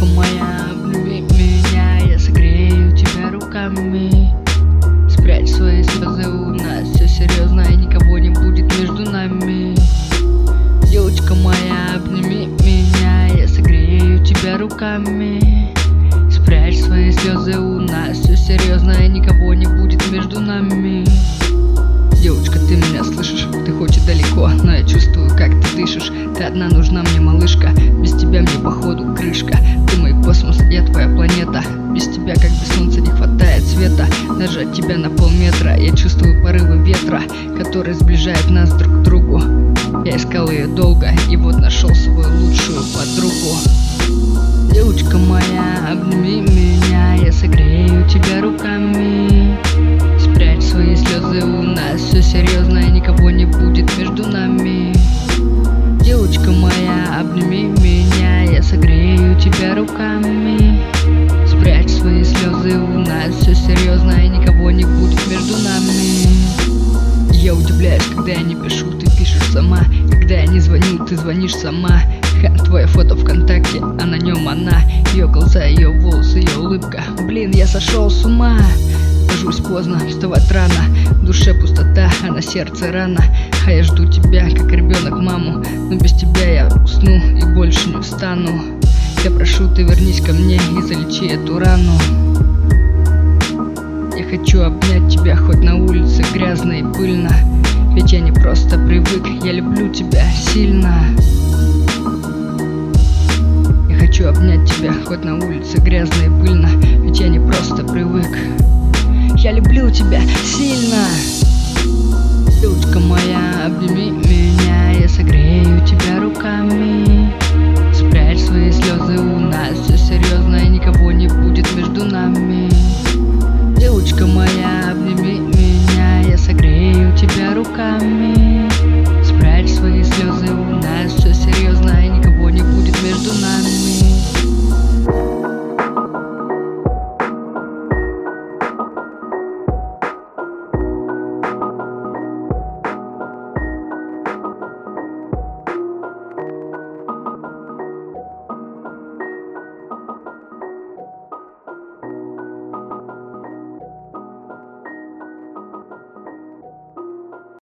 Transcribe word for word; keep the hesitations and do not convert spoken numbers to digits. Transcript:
Девочка моя, обними меня, я согрею тебя руками. Спрячь свои слезы, у нас все серьезно и никого не будет между нами. Девочка моя, обними меня, я согрею тебя руками. Спрячь свои слезы, у нас все серьезно и никого не будет между нами. Девочка, ты меня слышишь? Ты хоть и далеко, но я чувствую, как ты дышишь. Ты одна нужна мне, малышка. Без тебя мне походу крышка. Ты мой космос, я твоя планета. Без тебя как без солнца не хватает света. Даже от тебя на полметра я чувствую порывы ветра, которые сближают нас друг к другу. Я искал ее долго и вот нашел свою лучшую подругу. Девочка моя, обними меня, я согрею тебя руками. Спрячь свои слезы, у нас все серьезно и никого не будет между нами. Девочка моя, обними меня, я согрею тебя руками. Спрячь свои слезы, у нас все серьезно и никого не будет между нами. Я удивляюсь, когда я не пишу, ты пишешь сама. Когда я не звоню, ты звонишь сама. Ха, твое фото ВКонтакте, а на нем она. Ее глаза, ее волосы, ее улыбка. Блин, я сошел с ума. Ложусь поздно, вставать рано. В душе пустота, а на сердце рана. А я жду тебя, как ребенок маму. Но без тебя я усну и больше не встану. Я прошу, ты вернись ко мне и залечи эту рану. Я хочу обнять тебя, хоть на улице грязно и пыльно. Ведь я не просто привык, я люблю тебя сильно. Я хочу обнять тебя, хоть на улице грязно и пыльно. Ведь я не просто привык, я люблю тебя сильно. Девочка моя, обними меня, я согрею тебя руками. Спрячь свои слезы, у нас все серьезно и никого не будет между нами. Девочка моя, обними меня, я согрею тебя руками.